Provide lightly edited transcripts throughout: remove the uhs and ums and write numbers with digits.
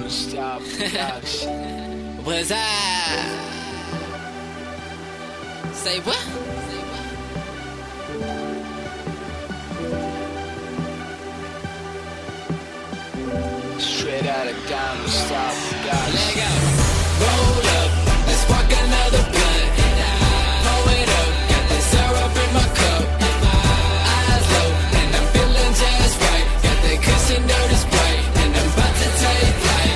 Stop production. What's up? Say what? Straight out of Diamond Stop production. Let go. Roll up, let's spark another blunt. Pour it up, got the syrup in my cup. Eyes low, and I'm feeling just right. Got that cushion dirty Sprite, and I'm about to take flight.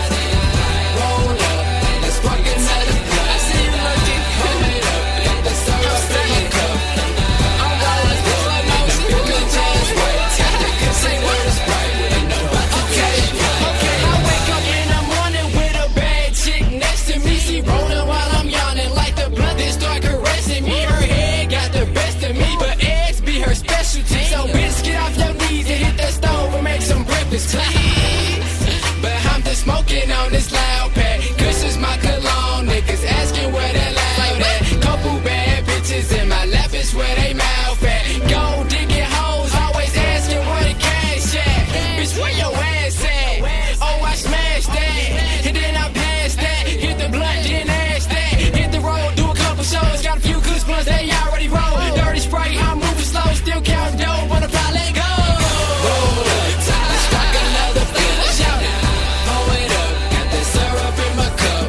Roll up, let's spark another blunt. I see you looking. Pour it up, got the syrup in my cup. I'm rolling slow, and I'm feeling just right. Got that cushion dirty Sprite, and I'm about to take flight. Okay, I wake up in the morning with a bad chick next to me. She rolling while I'm yawning like the blunt that start caressing me. Her head got the best of me, but eggs be her specialty. So bitch, get off your knees and hit that stove and make some breakfast, please. But I'm just smoking on this loud pack. Kush is my cologne. Niggas asking where that loud at. Couple bad bitches in my lap is where they mouth at. Go digging hoes, always asking where the cash at. Bitch, where your ass at? Oh, I smashed that, and then I passed that. Hit the blunt, then ash that. Hit the road, do a couple shows. Got a few good blunts, they already roll. Dirty Sprite, I'm moving slow, still counting dough. Wanna fly, let go. Roll up, let's rock another blunt. Shout it, pour it up, got the syrup in my cup.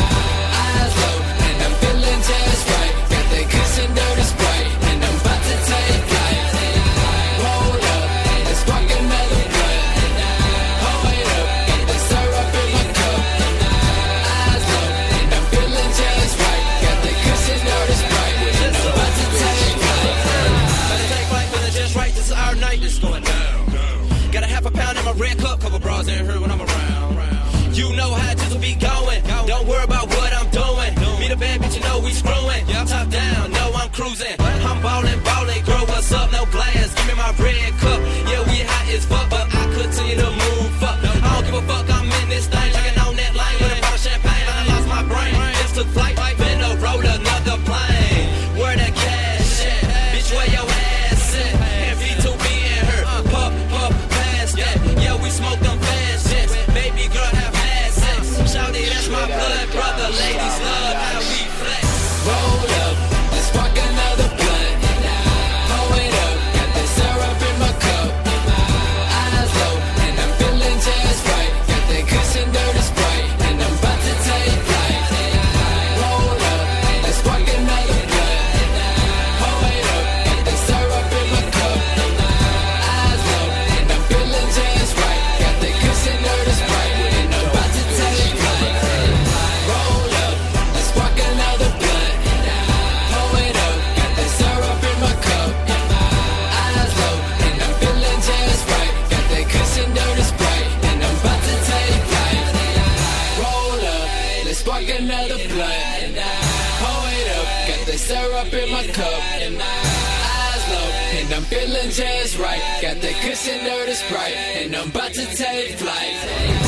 Eyes low, and I'm feeling just right. Got that cushion dirty Sprite, and I'm about to take flight. Roll up, let's rock another blunt. Pour it up, got the syrup in my cup. Eyes low, and I'm feeling just right. Got that cushion dirty Sprite, and I'm about to take flight. Better take flight when it's just right. This is our night. It's going down. Got a half a pound in my red cup. Couple bras in here when I'm around. You know how this will be going. Don't worry about what I'm doing. Meet a bad bitch, you know we screwing. Top down, know I'm cruising. I'm ballin', ballin'. Girl, what's up? No glass. Give me my red cup. Yeah, we hot as fuck, but I continue to move up. I don't give a fuck. I'm in this thing, drinking on that line with a bottle of champagne. I done lost my brain. Just took flight, finna roll another plane. Where the cash at? Bitch, where your ass at? MV2B in her. Puff, past that. Yeah, we smoke them fast jets. Baby girl, have had sex. Shawty, that's my blood brother. Ladies love how we flex. Roll up, let's spark another blunt. Pour it up, got the syrup in my cup. Eyes low, and I'm feeling just right. Got that cushion dirty Sprite, and I'm about to take flight. Roll up, let's spark another blunt. Pour it up, got the syrup in my cup. Eyes low, and I'm feeling just right. Got that cushion dirty Sprite, and I'm about to take flight. Roll up, let's spark another blunt. Pour it up, got the syrup in my cup. Eyes low, and I'm feeling just right. Got that cushion dirty Sprite, and I'm about to take flight. Roll up, let's spark another blunt. Pour it up, got the syrup in my cup. Eyes low, and I'm feeling just right. Got that cushion dirty Sprite, and I'm about to take flight.